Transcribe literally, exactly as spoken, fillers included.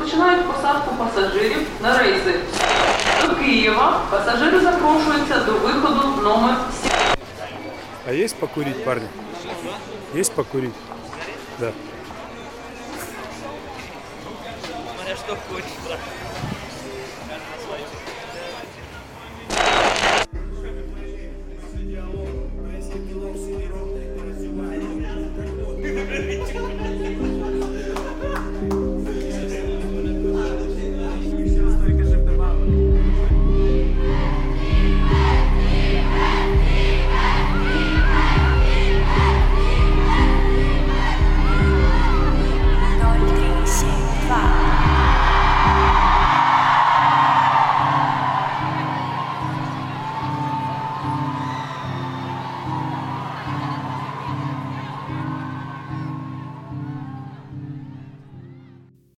розпочинають посадку пасажирів на рейси. До Києва пасажири запрошуються до виходу номер сім. А есть покурить, парни? Есть покурить? Да. Смотря что хочешь, брат. Каждый на свою.